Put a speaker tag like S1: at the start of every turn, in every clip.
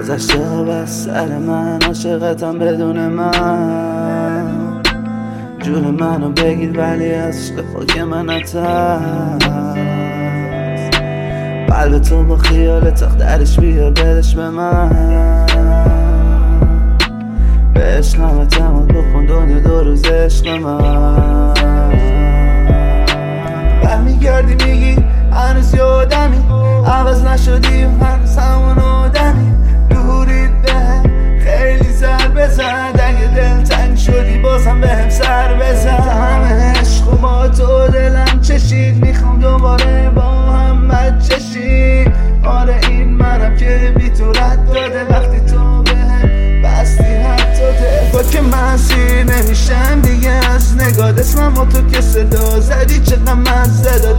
S1: گذشته ها بس سر من، عاشقتم بدون من. جون منو بگیر ولی از عشق پاک من نترس. قلب تو با خیال تخت درش بیار بدش به من. به عشقم اعتماد بکن دنیا دو روز عشق من. برمیگردی میگی هنوز یادمی، عوض نشدی و هنوز همون آدمی. دورید بهم خیلی ضربه زد، اگه دل تنگ شدی بازم بهم سر بزن. همه عشق و با تو دلم چشید، میخوام دوباره با هم بچشی. آره این منم که بی تو رد داده، وقتی تو بهم بستی حتی دل. با که من اسیر نمیشم دیگه از نگاه اسمم و تو که صدا زدی چقدر مزه داد.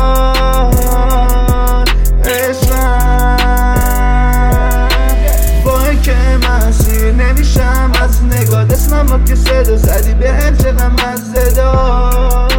S1: با که من اسیر نمیشم از نگاه اسمم و که صدا زدی بهم چقدر مزه داد.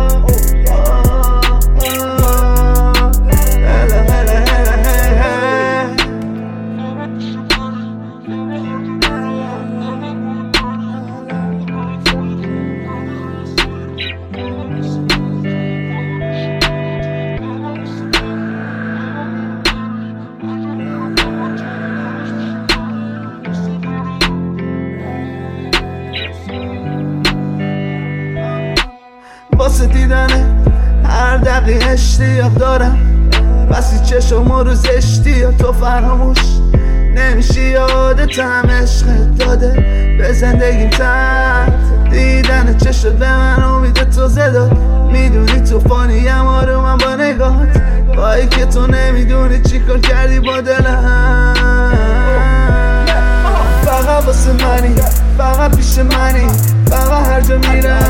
S1: واسه دیدنه هر دقیقه اشتیاق دارم، بسی چشم و روز اشتیاق تو فراموش نمیشی. یادتم عشقت داده به زندگیم تحت دیدن چشت به من امید تو زداد. میدونی تو فانیم آرومم با نگاهت، بایی که تو نمیدونی چی کار کردی با دلم. فقط واسه منی، فقط پیش منی، فقط هر جا میرم